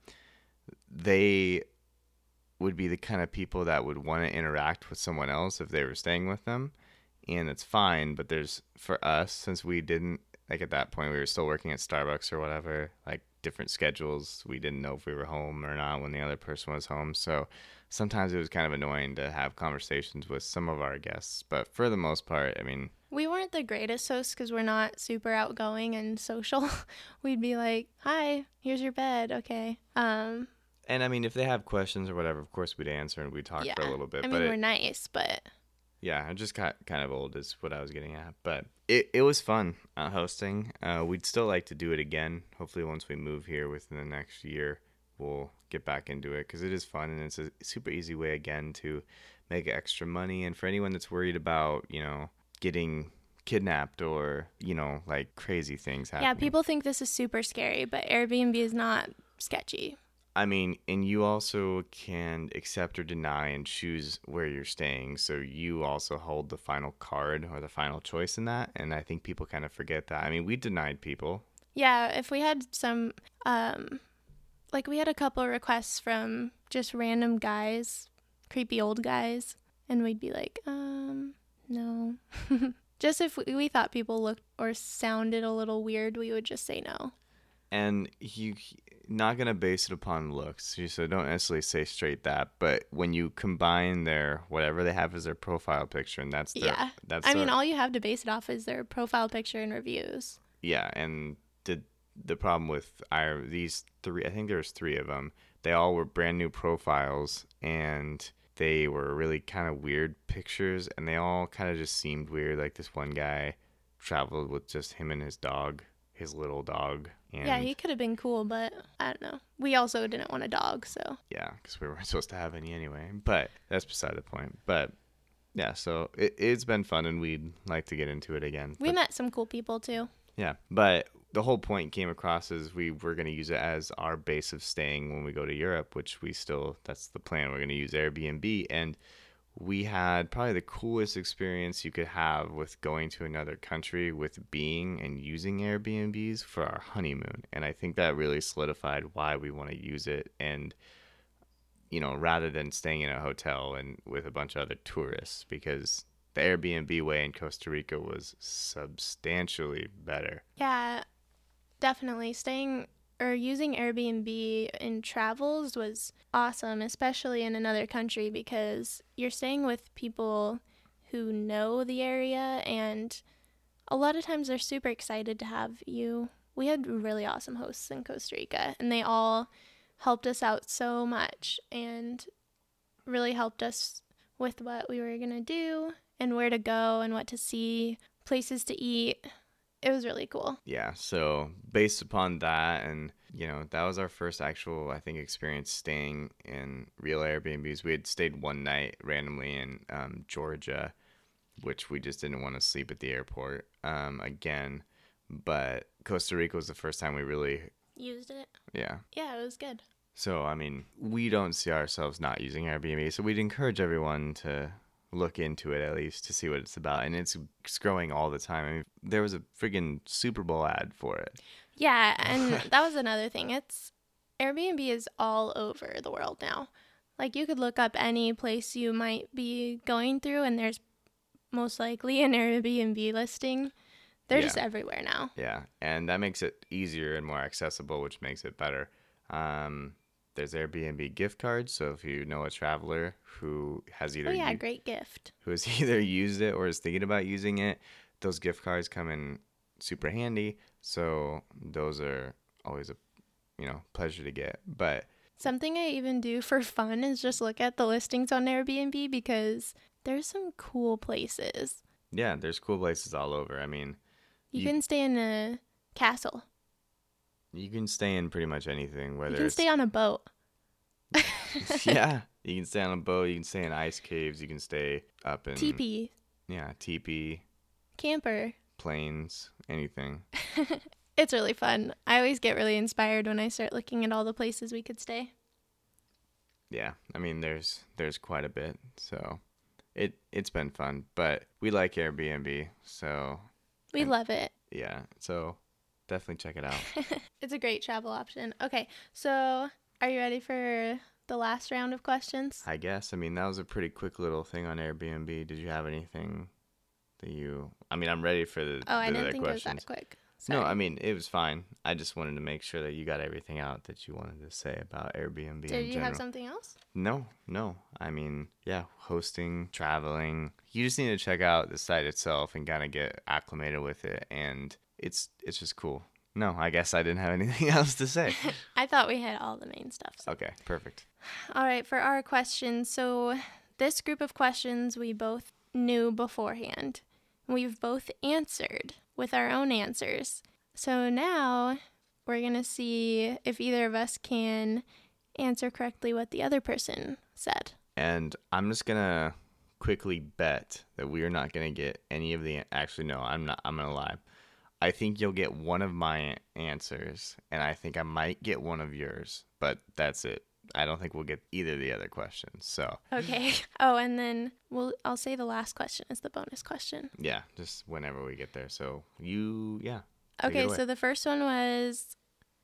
they would be the kind of people that would want to interact with someone else if they were staying with them. And it's fine, but there's, for us, since we didn't, like at that point, we were still working at Starbucks or whatever, like different schedules. We didn't know if we were home or not when the other person was home. So sometimes it was kind of annoying to have conversations with some of our guests. But for the most part, I mean, we weren't the greatest hosts because we're not super outgoing and social. We'd be like, hi, here's your bed. Okay. Um, and I mean, if they have questions or whatever, of course we'd answer and we'd talk yeah. for a little bit. I mean, but we're it, nice, but... Yeah, I just got kind of old is what I was getting at. But it, it was fun uh, hosting. Uh, we'd still like to do it again. Hopefully once we move here within the next year, we'll get back into it because it is fun. And it's a super easy way, again, to make extra money. And for anyone that's worried about, you know, getting kidnapped or, you know, like crazy things happening. Yeah, people think this is super scary, but Airbnb is not sketchy. I mean, and you also can accept or deny and choose where you're staying. So you also hold the final card or the final choice in that. And I think people kind of forget that. I mean, we denied people. Yeah, if we had some, um, like we had a couple requests from just random guys, creepy old guys. And we'd be like, um, no. Just if we, we thought people looked or sounded a little weird, we would just say no. And you not going to base it upon looks, so don't necessarily say straight that, but when you combine their whatever they have as their profile picture, and that's their, yeah that's I their, mean, all you have to base it off is their profile picture and reviews. Yeah, and the the problem with our these three, I think there's three of them, they all were brand new profiles, and they were really kind of weird pictures, and they all kind of just seemed weird. Like this one guy traveled with just him and his dog, his little dog. And yeah, he could have been cool, but I don't know. We also didn't want a dog, so. Yeah, because we weren't supposed to have any anyway. But that's beside the point. But yeah, so it, it's been fun, and we'd like to get into it again. We but, met some cool people, too. Yeah, but the whole point came across as we were going to use it as our base of staying when we go to Europe, which we still, that's the plan. We're going to use Airbnb, and we had probably the coolest experience you could have with going to another country with being and using Airbnbs for our honeymoon. And I think that really solidified why we want to use it. And, you know, rather than staying in a hotel and with a bunch of other tourists, because the Airbnb way in Costa Rica was substantially better. Yeah, definitely. Staying or using Airbnb in travels was awesome, especially in another country, because you're staying with people who know the area, and a lot of times they're super excited to have you. We had really awesome hosts in Costa Rica, and they all helped us out so much and really helped us with what we were going to do and where to go and what to see, places to eat. It was really cool. Yeah, so based upon that, and, you know, that was our first actual, I think, experience staying in real Airbnbs. We had stayed one night randomly in um, Georgia, which we just didn't want to sleep at the airport um, again. But Costa Rica was the first time we really used it. Yeah. Yeah, it was good. So, I mean, we don't see ourselves not using Airbnb, so we'd encourage everyone to look into it at least to see what it's about. And it's, it's growing all the time. I mean, there was a friggin' Super Bowl ad for it. Yeah, and that was another thing. It's Airbnb is all over the world now. Like, you could look up any place you might be going through, and there's most likely an Airbnb listing. They're yeah. just everywhere now. Yeah, and that makes it easier and more accessible, which makes it better. Um, there's Airbnb gift cards, so if you know a traveler who has either oh yeah, u- great gift, who has either used it or is thinking about using it, those gift cards come in super handy. So those are always a you know pleasure to get. But something I even do for fun is just look at the listings on Airbnb, because there's some cool places. Yeah, there's cool places all over. I mean, You, You- can stay in a castle. you can stay in pretty much anything, whether You can it's stay on a boat. yeah, you can stay on a boat, you can stay in ice caves, you can stay up in Teepee, yeah, teepee, camper. plains, anything. It's really fun. I always get really inspired when I start looking at all the places we could stay. Yeah, I mean, there's there's quite a bit, so it it's been fun. But we like Airbnb, so We And- love it. yeah, so definitely check it out. It's a great travel option. Okay, so are you ready for the last round of questions? I guess. I mean, that was a pretty quick little thing on Airbnb. Did you have anything that you? I mean, I'm ready for the, Oh, I the didn't other think questions. it was that quick. Sorry. No, I mean, it was fine. I just wanted to make sure that you got everything out that you wanted to say about Airbnb Did in you general. have something else? No, no. I mean, yeah, hosting, traveling. You just need to check out the site itself and kind of get acclimated with it, and it's it's just cool. No, I guess I didn't have anything else to say. I thought we had all the main stuff. so- Okay, perfect. All right, for our questions. So, this group of questions we both knew beforehand. We've both answered with our own answers. So, now we're going to see if either of us can answer correctly what the other person said. And I'm just gonna quickly bet that we are not gonna get any of the. Actually, no, I'm not. I'm gonna lie. I think you'll get one of my answers, and I think I might get one of yours, but that's it. I don't think we'll get either of the other questions. So Okay. Oh, and then we'll I'll say the last question is the bonus question. yeah, just whenever we get there. So you, yeah. take it Okay, away. so the first one was,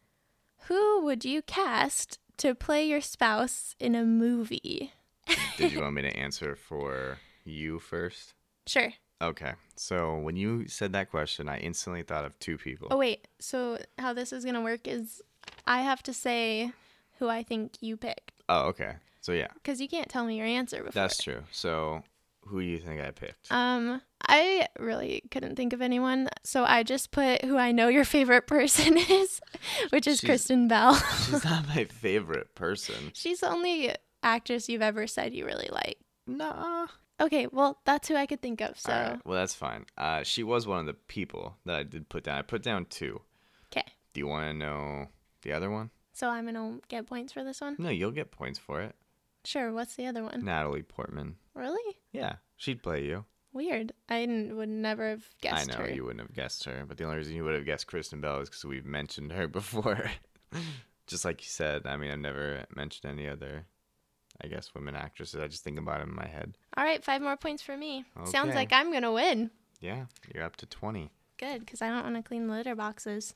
who would you cast to play your spouse in a movie? Did you want me to answer for you first? Sure. Okay. So when you said that question, I instantly thought of two people. Oh, wait. So how this is going to work is I have to say who I think you picked. Oh, okay. So yeah, Because you can't tell me your answer before. that's true. So who do you think I picked? Um, I really couldn't think of anyone, so I just put who I know your favorite person is, which is She's- Kristen Bell. She's not my favorite person. She's the only actress you've ever said you really like. Nah. Okay, well, that's who I could think of, so. All right. Well, that's fine. Uh, she was one of the people that I did put down. I put down two. Okay, Do you want to know the other one? so I'm gonna get points for this one? No, you'll get points for it. Sure, what's the other one? Natalie Portman. Really? Yeah, she'd play you. Weird. I didn't, would never have guessed I know her. you wouldn't have guessed her, but the only reason you would have guessed Kristen Bell is because we've mentioned her before. Just like you said, I mean, I've never mentioned any other, I guess, women actresses. I just think about them in my head. All right, five more points for me. Sounds Okay. like I'm gonna win. Yeah, you're up to twenty. Good, because I don't want to clean the litter boxes.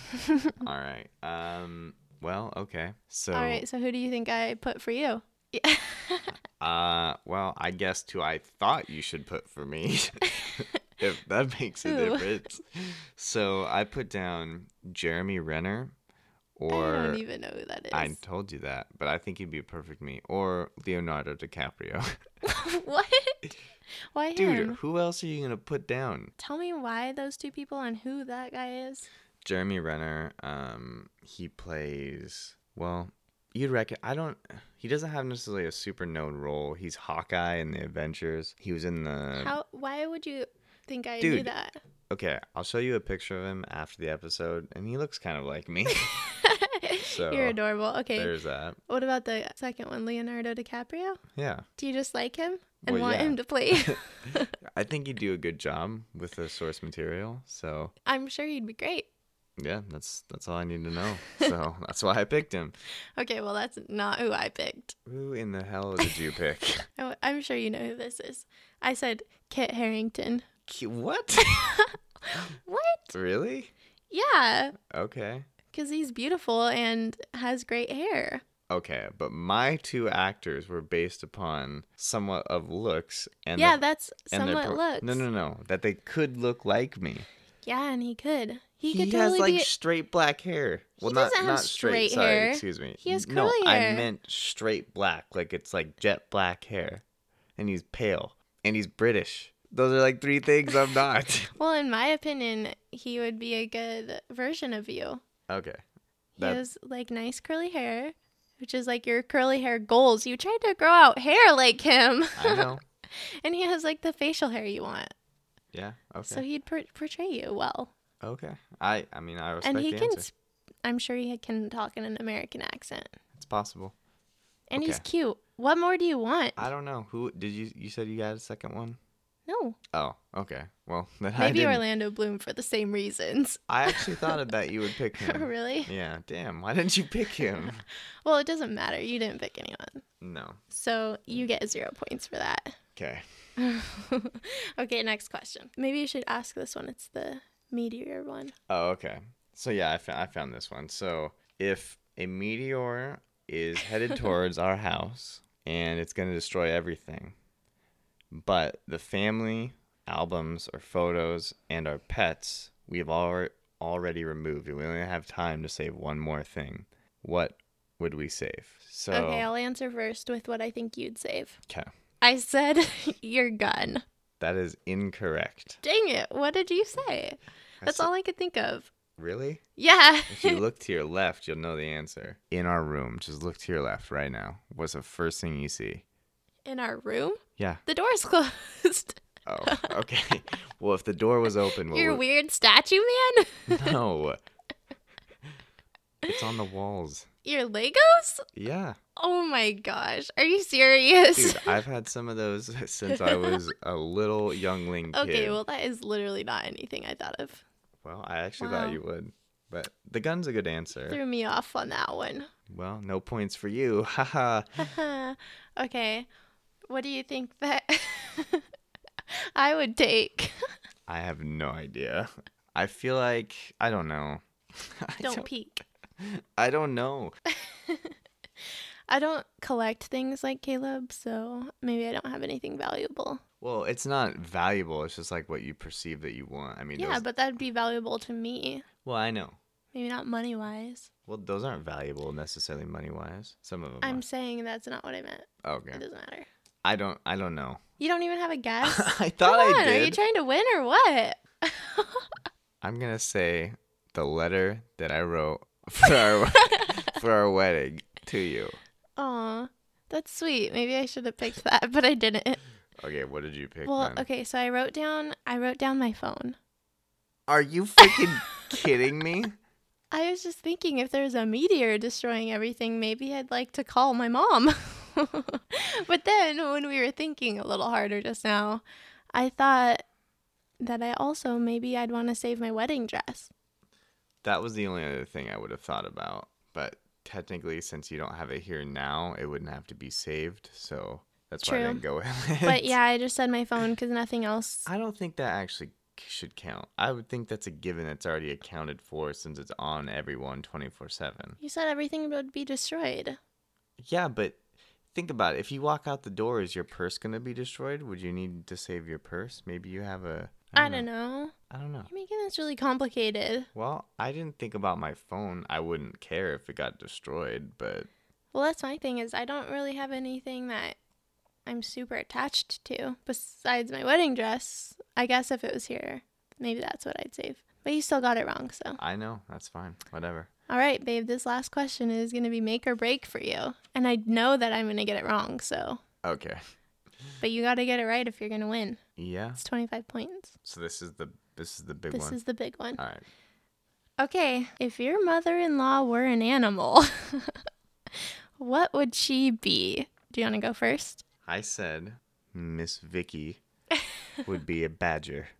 All right. Um. Well, okay. So. All right, so who do you think I put for you? Yeah. Uh, well, I guessed who I thought you should put for me, if that makes a Who? difference. So I put down Jeremy Renner, I or don't even know who that is. I told you that, but I think he'd be a perfect me, or Leonardo DiCaprio. What? Why Dude, him? who else are you gonna put down? Tell me why those two people and who that guy is. Jeremy Renner, um, he plays, well, you'd reckon, I don't, he doesn't have necessarily a super known role. He's Hawkeye in the Avengers. He was in the, How? Why would you think I knew Dude. that? okay, I'll show you a picture of him after the episode, and he looks kind of like me. So, You're adorable. Okay, There's that. what about the second one, Leonardo DiCaprio? Yeah. Do you just like him and Well, want yeah. him to play? I think he'd do a good job with the source material. So, I'm sure he'd be great. yeah, that's that's all I need to know. So, that's why I picked him. Okay, well, that's not who I picked. Who in the hell did you pick? Oh, I'm sure you know who this is. I said Kit Harington. Ki- what? What? Really? Yeah, Okay. because he's beautiful and has great hair. Okay, but my two actors were based upon somewhat of looks and Yeah, the- that's and their somewhat pro- looks. No, no, no, that they could look like me. Yeah, and he could. He, He, could has totally like be. straight black hair. Well, not doesn't have not straight. straight Sorry, hair. excuse me. He has no, curly I hair. meant straight black, like it's like jet black hair, and he's pale, and he's British. Those are like three things I'm not. Well, in my opinion, he would be a good version of you. Okay. He That- has like nice curly hair, which is like your curly hair goals. You tried to grow out hair like him. I know. And he has like the facial hair you want. Yeah. Okay. So he'd per- portray you well. Okay. I I mean I respect And he the can, answer. sp- I'm sure he can talk in an American accent. It's possible. And he's Okay. cute. What more do you want? I don't know. Who did you you said you got a second one? No. Oh, okay. Well, then I Maybe didn't. Orlando Bloom for the same reasons. I actually thought of that you would pick him. Really? Yeah, damn. Why didn't you pick him? Well, it doesn't matter. You didn't pick anyone. No. So you get zero points for that. Okay. Okay, next question. Maybe you should ask this one. It's the meteor one. Oh, okay. So yeah, I, fa- I found this one. So if a meteor is headed towards our house and it's going to destroy everything, but the family, albums, or photos, and our pets we've al- already removed, and we only have time to save one more thing, what would we save? So Okay, I'll answer first with what I think you'd save. okay. I said your gun. That is incorrect. Dang it. What did you say? That's I all I could think of. Really? Yeah. If you look to your left, you'll know the answer. In our room, just look to your left right now. What's the first thing you see? In our room? Yeah. The door's closed. Oh, okay. Well, if the door was open, what Your would... weird statue man? No. It's on the walls. Your Legos? Yeah. Oh my gosh. Are you serious? Dude, I've had some of those since I was a little youngling kid. Okay, well, that is literally not anything I thought of. Well, I actually Wow. thought you would. But the gun's a good answer. Threw me off on that one. Well, no points for you. Haha. Okay. What do you think that I would take? I have no idea. I feel like I don't know. I Don't peek. I don't know. I don't collect things like Caleb, so maybe I don't have anything valuable. Well, it's not valuable. It's just like what you perceive that you want. I mean, Yeah, those... but that'd be valuable to me. well, I know. Maybe not money wise. Well, those aren't valuable necessarily money wise. Some of them. I'm are. saying that's not what I meant. Okay. It doesn't matter. I don't. I don't know. You don't even have a guess? I thought Come I on, did. Are you trying to win or what? I'm gonna say the letter that I wrote for our for our wedding to you. Aw, that's sweet. Maybe I should have picked that, but I didn't. Okay, what did you pick? Well, then? okay, so I wrote down I wrote down my phone. Are you freaking kidding me? I was just thinking if there's a meteor destroying everything, maybe I'd like to call my mom. But then when we were thinking a little harder just now, I thought that I also maybe I'd want to save my wedding dress. That was the only other thing I would have thought about. But technically, since you don't have it here now, it wouldn't have to be saved. So that's why I True. didn't go with it. But yeah, I just said my phone because nothing else. I don't think that actually should count. I would think that's a given that's already accounted for since it's on everyone twenty-four seven. You said everything would be destroyed. Yeah, but think about it. If you walk out the door, is your purse going to be destroyed? Would you need to save your purse? Maybe you have a... I don't know. I don't know. You're making this really complicated. Well, I didn't think about my phone. I wouldn't care if it got destroyed, but... Well, that's my thing is I don't really have anything that I'm super attached to besides my wedding dress. I guess if it was here, maybe that's what I'd save. But you still got it wrong, so. I know. That's fine. Whatever. All right, babe, this last question is going to be make or break for you. And I know that I'm going to get it wrong, so. Okay. But you got to get it right if you're going to win. Yeah. It's twenty-five points. So this is the this is the big This one. is the big one. All right. Okay, if your mother-in-law were an animal, what would she be? Do you want to go first? I said Miss Vicky would be a badger.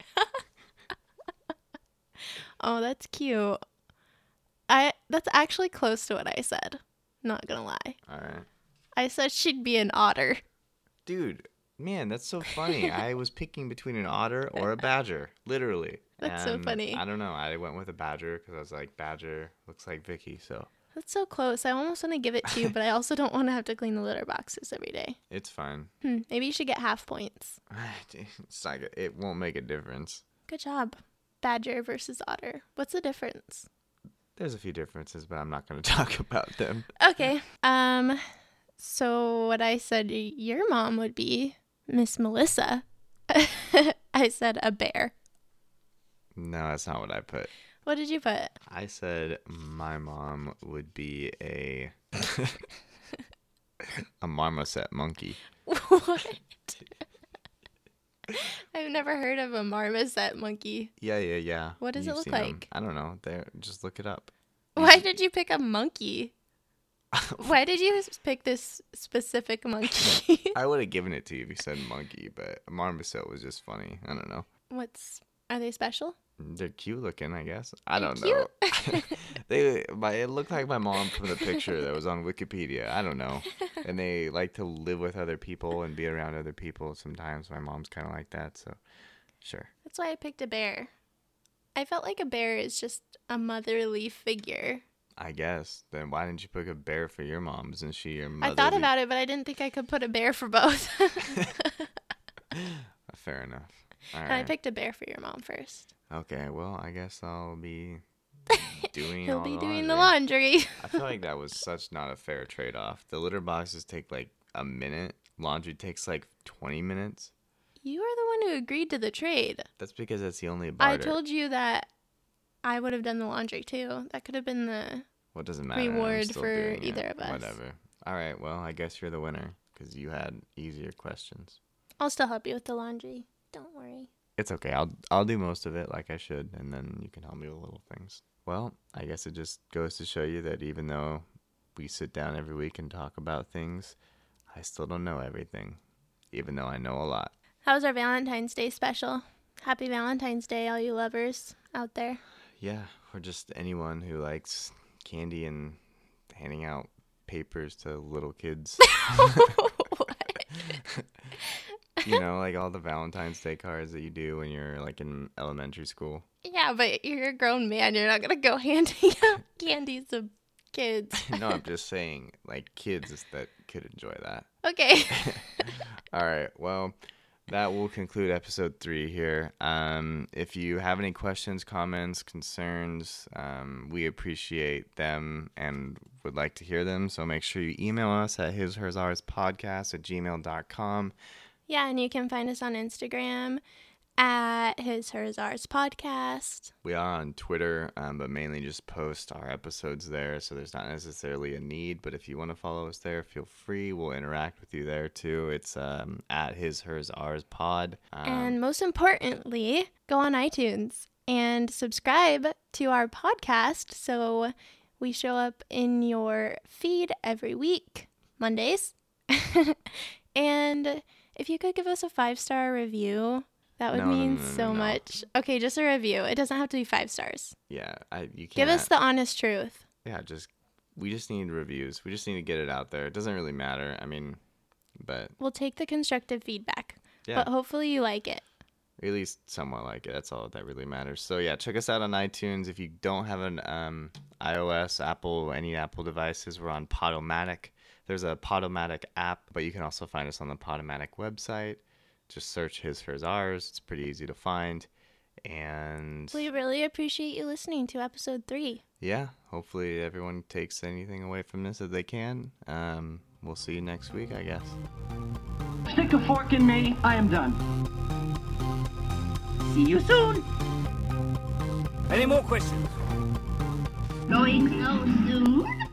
Oh, that's cute. I that's actually close to what I said. Not gonna lie. All right. I said she'd be an otter. Dude, man, that's so funny. I was picking between an otter or a badger, literally. That's so And funny. I don't know. I went with a badger because I was like, badger looks like Vicky, so That's so close. I almost want to give it to you, but I also don't want to have to clean the litter boxes every day. it's fine. Hmm, maybe you should get half points. It's not, good. It won't make a difference. Good job. Badger versus otter. What's the difference? There's a few differences, but I'm not going to talk about them. Okay. Um. So what I said your mom would be Miss Melissa. I said a bear. No, that's not what I put. What did you put? I said my mom would be a a marmoset monkey. What? I've never heard of a marmoset monkey. Yeah, yeah, yeah. What does it You've look seen 'em. like? I don't know. There, just look it up. Why did you pick a monkey? Why did you pick this specific monkey? I would have given it to you if you said monkey, but marmoset was just funny. I don't know. What's are they special? They're cute looking, I guess. I They're don't know. they, my, it looked like my mom from the picture that was on Wikipedia. I don't know. And they like to live with other people and be around other people. Sometimes my mom's kind of like that, so sure. That's why I picked a bear. I felt like a bear is just a motherly figure. I guess. Then why didn't you pick a bear for your mom? Isn't she your mother? I thought about it, but I didn't think I could put a bear for both. Fair enough. All And I right. picked a bear for your mom first. Okay, well, I guess I'll be doing He'll all be the doing the laundry. laundry. I feel like that was such not a fair trade-off. The litter boxes take like a minute. Laundry takes like twenty minutes. You are the one who agreed to the trade. That's because that's the only barter. I told you that I would have done the laundry too. That could have been the... What doesn't matter? I'm reward still for doing either it. of us. Whatever. All right, well, I guess you're the winner because you had easier questions. I'll still help you with the laundry. Don't worry. It's okay. I'll I'll do most of it like I should, and then you can help me with little things. Well, I guess it just goes to show you that even though we sit down every week and talk about things, I still don't know everything, even though I know a lot. How was our Valentine's Day special? Happy Valentine's Day, all you lovers out there. Yeah, or just anyone who likes candy and handing out papers to little kids. You know, like all the Valentine's Day cards that you do when you're like in elementary school. Yeah, but you're a grown man. You're not going to go handing out candies to kids. No, I'm just saying, like, kids that could enjoy that. Okay. All right, well, that will conclude episode three here. Um, if you have any questions, comments, concerns, um, we appreciate them and would like to hear them. So make sure you email us at his, hers, ours podcast at gmail dot com. Yeah, and you can find us on Instagram at His, Hers, Ours Podcast. We are on Twitter, um, but mainly just post our episodes there, so there's not necessarily a need. But if you want to follow us there, feel free. We'll interact with you there, too. It's um, at His, Hers, Ours Pod. Um, And most importantly, go on iTunes and subscribe to our podcast so we show up in your feed every week, Mondays. And if you could give us a five-star review, that would No, no, mean no, no, so no. much. Okay, just a review. It doesn't have to be five stars. yeah, I, you can't. Give us the honest truth. Yeah, just we just need reviews. We just need to get it out there. It doesn't really matter. I mean, but We'll take the constructive feedback. yeah, But hopefully you like it. at least somewhat like it. That's all that really matters. So yeah, check us out on iTunes. If you don't have an um, iOS, Apple, any Apple devices, we're on Podomatic. There's a Podomatic app, but you can also find us on the Podomatic website. Just search His, Hers, Ours. It's pretty easy to find. And We really appreciate you listening to episode three. yeah, hopefully everyone takes anything away from this if they can. Um, we'll see you next week, I guess. Stick a fork in me. I am done. See you soon. Any more questions? Going so soon?